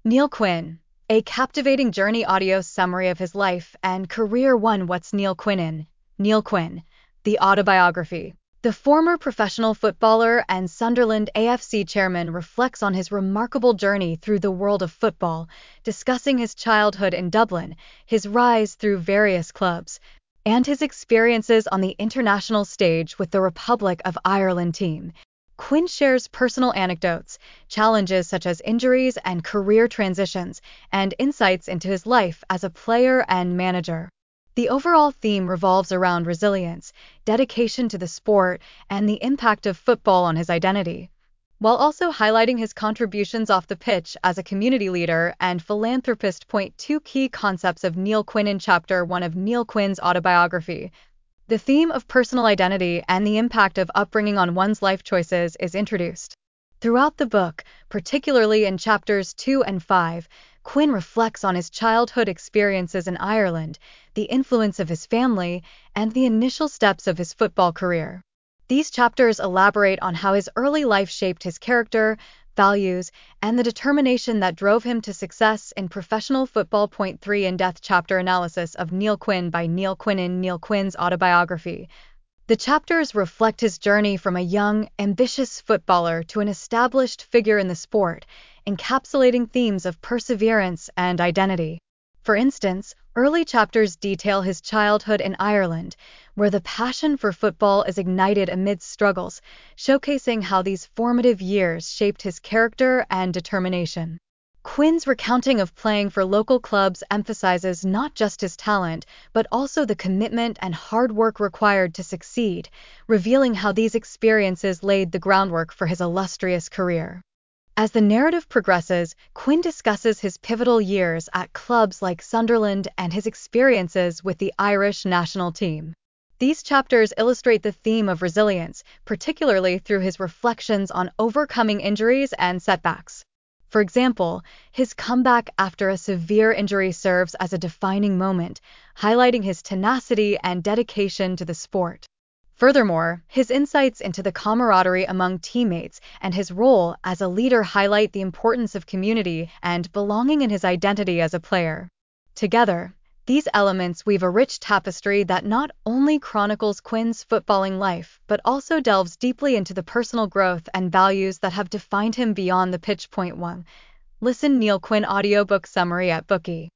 Neil Quinn, a captivating journey audio summary of his life and career. What's Neil Quinn in? Neil Quinn, the autobiography. The former professional footballer and Sunderland AFC chairman reflects on his remarkable journey through the world of football, discussing his childhood in Dublin, his rise through various clubs, and his experiences on the international stage with the Republic of Ireland team. Quinn shares personal anecdotes, challenges such as injuries and career transitions, and insights into his life as a player and manager. The overall theme revolves around resilience, dedication to the sport, and the impact of football on his identity, while also highlighting his contributions off the pitch as a community leader and philanthropist. Two key concepts of Neil Quinn in Chapter 1 of Neil Quinn's autobiography. The theme of personal identity and the impact of upbringing on one's life choices is introduced. Throughout the book, particularly in chapters 2 and 5, Quinn reflects on his childhood experiences in Ireland, the influence of his family, and the initial steps of his football career. These chapters elaborate on how his early life shaped his character, values, and the determination that drove him to success in professional football. 3 In-depth chapter analysis of Neil Quinn by Neil Quinn in Neil Quinn's autobiography. The chapters reflect his journey from a young, ambitious footballer to an established figure in the sport, encapsulating themes of perseverance and identity. For instance, early chapters detail his childhood in Ireland, where the passion for football is ignited amidst struggles, showcasing how these formative years shaped his character and determination. Quinn's recounting of playing for local clubs emphasizes not just his talent, but also the commitment and hard work required to succeed, revealing how these experiences laid the groundwork for his illustrious career. As the narrative progresses, Quinn discusses his pivotal years at clubs like Sunderland and his experiences with the Irish national team. These chapters illustrate the theme of resilience, particularly through his reflections on overcoming injuries and setbacks. For example, his comeback after a severe injury serves as a defining moment, highlighting his tenacity and dedication to the sport. Furthermore, his insights into the camaraderie among teammates and his role as a leader highlight the importance of community and belonging in his identity as a player. Together, these elements weave a rich tapestry that not only chronicles Quinn's footballing life, but also delves deeply into the personal growth and values that have defined him beyond the pitch. 1. Listen Neil Quinn audiobook summary at Bookey.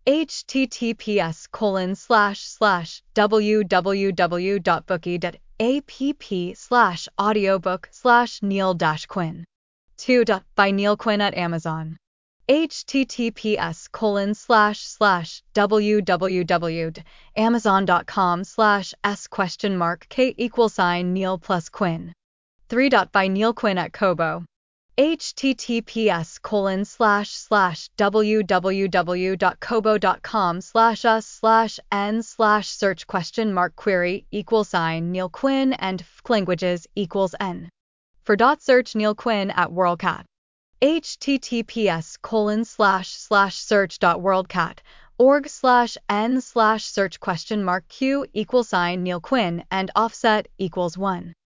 https://www.bookey.app/audiobook/Neil-Quinn. 2. By Neil Quinn at Amazon. https://www.amazon.com/s?k=Neil+Quinn. 3. By Neil Quinn at Kobo. https://www.kobo.com/us/n/search?query=Neil Quinn and languages=n. For search Neil Quinn at WorldCat. https://search.worldcat.org/n/search?q=Neil Quinn and offset=1.